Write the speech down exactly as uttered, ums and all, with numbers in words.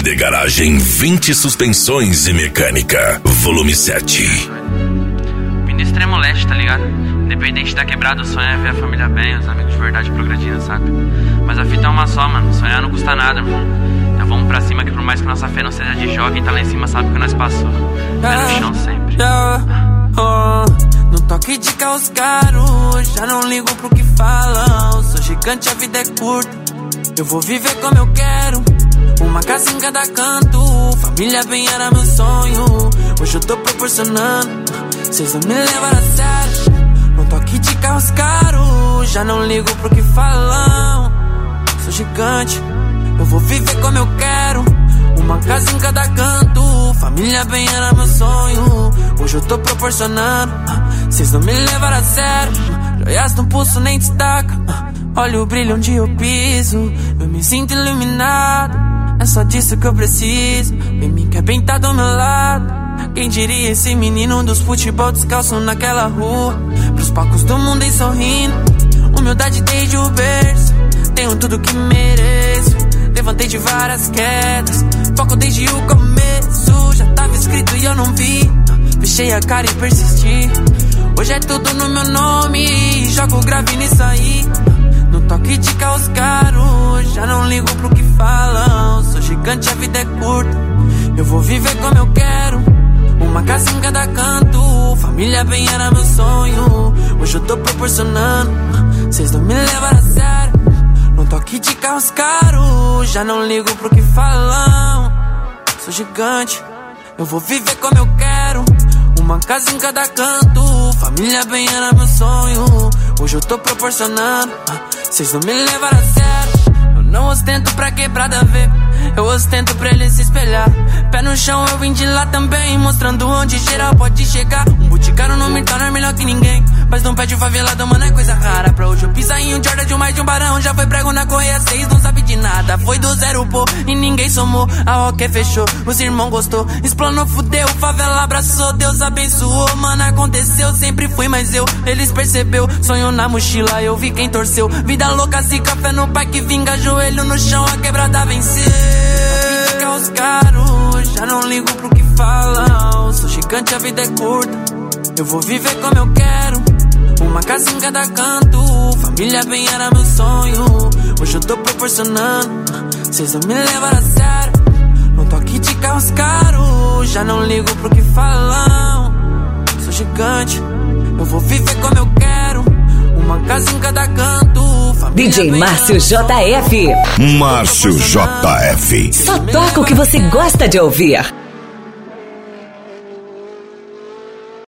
de Garagem vinte Suspensões e Mecânica, volume sete. Vim do extremo leste, tá ligado? Independente da quebrada, o sonho é ver a família bem, os amigos de verdade progredindo, saca? Mas a fita é uma só, mano, sonhar não custa nada, mano. Então vamos pra cima que por mais que nossa fé não seja de jogo, quem tá lá em cima sabe que nós passou. Pé no chão sempre. Yeah, oh, no toque de carros caros, já não ligo pro que falam. Sou gigante, a vida é curta, eu vou viver como eu quero. Uma casa em cada canto, família bem era meu sonho. Hoje eu tô proporcionando, cês não me levaram a sério. No toque de carros caros, já não ligo pro que falam. Sou gigante, eu vou viver como eu quero. Uma casa em cada canto, família bem era meu sonho. Hoje eu tô proporcionando, cês não me levaram a sério. Joias no pulso nem destaca, olha o brilho onde eu piso. Eu me sinto iluminado, é só disso que eu preciso. Vem me quer bem tá do meu lado. Quem diria esse menino dos futebol descalço naquela rua, pros palcos do mundo em sorrindo. Humildade desde o berço, tenho tudo que mereço. Levantei de várias quedas, foco desde o começo. Já tava escrito e eu não vi, fechei a cara e persisti. Hoje é tudo no meu nome, jogo grave nisso aí. No toque de carros caros, já não ligo pro que falam. Sou gigante, a vida é curta, eu vou viver como eu quero. Uma casa em cada canto, família bem era meu sonho. Hoje eu tô proporcionando, cês não me levaram a sério. No toque de carros caros, já não ligo pro que falam. Sou gigante, eu vou viver como eu quero. Uma casa em cada canto, família bem era meu sonho. Hoje eu tô proporcionando, cês não me levaram a sério. Eu não ostento pra quebrada ver, eu ostento pra ele se espelhar. Pé no chão eu vim de lá também, mostrando onde geral pode chegar. Um boticário não me torna melhor que ninguém, mas não pede favelado, mano, é coisa rara. Pra hoje eu pisar em um Jordan de um mais de um barão. Já foi prego na correia, seis não sabe de nada. Foi do zero, pô, e ninguém somou. A roque fechou, os irmãos gostou. Explanou, fudeu, favela abraçou. Deus abençoou, mano, aconteceu. Sempre fui, mas eu, eles percebeu. Sonho na mochila, eu vi quem torceu. Vida louca, se café no pai que vinga. Joelho no chão, a quebrada venceu. Carros caros, já não ligo pro que falam. Sou gigante, a vida é curta, eu vou viver como eu quero. Uma casa em cada canto, família bem era meu sonho. Hoje eu tô proporcionando, cês não me levaram a sério. No toque de carros caros, já não ligo pro que falam. Sou gigante, eu vou viver como eu quero. Uma casa em cada canto, D J Márcio J F. Márcio J F. Só toca o que você gosta de ouvir.